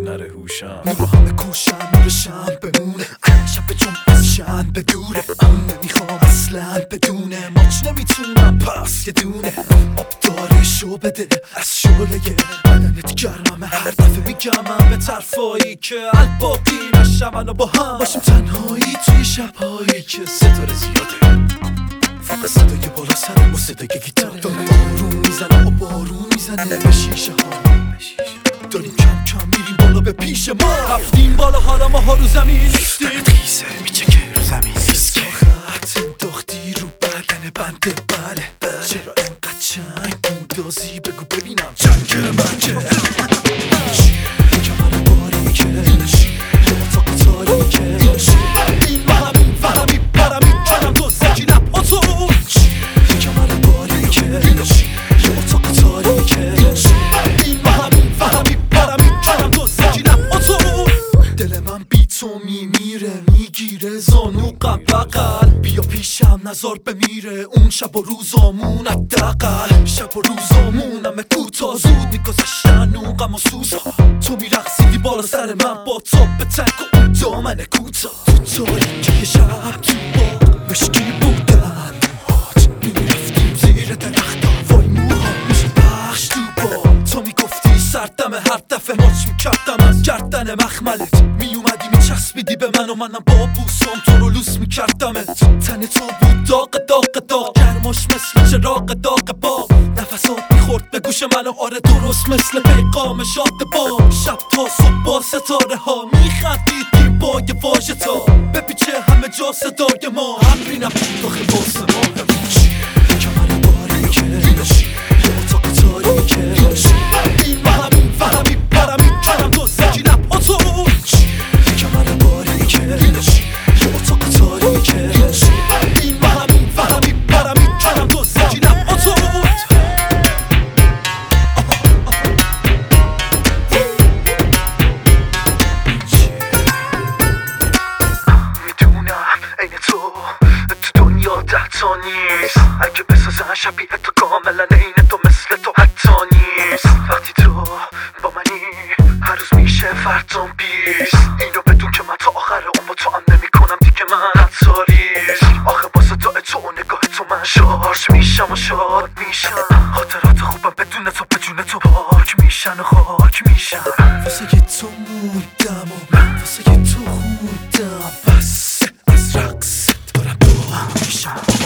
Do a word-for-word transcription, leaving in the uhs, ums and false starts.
نره هوشم نورو همه کوشم نورشم بمونه شب چون از شن بدوره نمیخوام اصلا بدونه ماچ نمیتونم پس یه دونه آب داره شو بده از شعله بدنت گرممه هر دفعه میگمم به طرفایی که الباقی نشم منو با هم باشیم تنهایی توی شبهایی که ستاره زیاده فقط صدای بالا سرم و صدای گیتاره داره بارون میزنه و بارون میزنه به شیشه ها داریم کم کم میریم بالا به پیش ما رفتیم بالا حالا ما ها رو زمین نیستیم خیزه میچکه رو زمین نیستیم خط انداختی رو بدن بنده بله چرا انقدر چنگ بودازی بگو ببینم چنگ من که کمر باریکه یه اتاق تاریکه این منم این فرم این پرم این کنم دو سکینم اتو کمر باریکه یه اتاق تاریکه این منم این فرم این پرم این کنم دو سکینم اتو دل من بی تو میمیره میگیره زانو قم بقل بیا پیشم نظر بمیره اون شب و روزامون حداقل شب و روزامونم کوتاه زود میگذشتن اون غم و سوزا تو میرقصیدی بالا سر من با تاپ تنگ و اون دامن کوتاه تو تاریکی شب تو باغ مشکی بودن موهات میرفتیم زیر درختا وای موها میشه بخش تو باغ تو میگفتی سردمه هر دفعه ماچ میکردم از گردن مخملت میومدی میچسبیدی به من و منم با بوسام تو رو لوس میکردمت تن تو بود داغ داغ داغ گرماش مثل چراغ داغ باغ نفسات میخورد به گوش من و آره درست مثل پیغام شاد با شب تا صبح با ستاره ها میخندیدیم با یه واژه تا بپیچه همه جا صدای ما همری نبود داخل واسه ما کمر باریکه یه اتاق تاریکه این منم این فرم این پرم این کنم دو سکینم اتو کمر باریکه یه اتاق تاریکه این منم این فرم این پرم این کنم دو سکینم اتو میدونم این تو تو دنیا ده تا نیست اگه بسازن شبیه تو کاملا این تو مثل تو حتی نیست وقتی تو با منی هر روز میشه فردام بیست اینو بدون که من تا آخر اون با تو هم نمی کنم دیگه من عطاریست آخه با صدای تو و نگاه تو من شارژ میشم و شاد میشم خاطرات خوبم بدون تو بدون تو پاک میشن و خاک میشن واسه تو موندم و واسه تو خوندم بس از رقص دارم دو میشم